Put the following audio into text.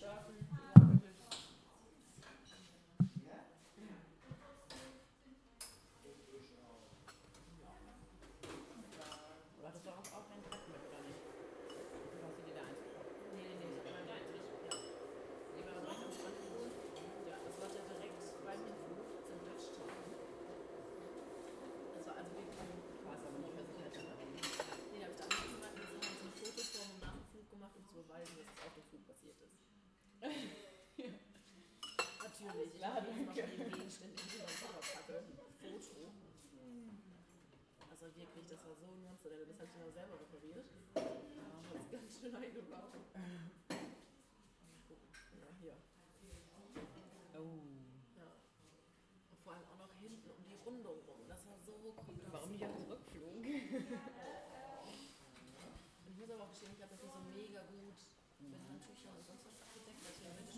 schlafen. Ja, wirklich. Du hattest doch auch ein Brett mit, oder nicht? Du hast dir da eins gekauft. Nee, ich hab meinen Tisch. Ja. Nee, wir waren direkt am Strand gewohnt. Ja, das war ja direkt beim Hinflug zum Bridgetown. Das war also wirklich Warst aber nicht versichert darin. nee, da habe ich da angerufen und jetzt haben wir uns ein Foto vor und nach dem Flug gemacht, um zu beweisen, dass es auf dem Flug passiert ist. Natürlich, ich klar, mache jedes Mal danke. von den Gegenständen, die ich über den Koffer packe, ein Foto. Also wirklich, das war so ein Monster, das habe ich dann auch selber repariert. Das ist ganz schön eingebaut. Mal gucken. Ja, hier. Oh. Ja. Und vor allem auch noch hinten um die Rundung rum. Das war so cool. Warum nicht auf dem Rückflug? Und ich muss aber auch gestehen, ich habe das nicht so mega gut mit Handtüchern und sonst was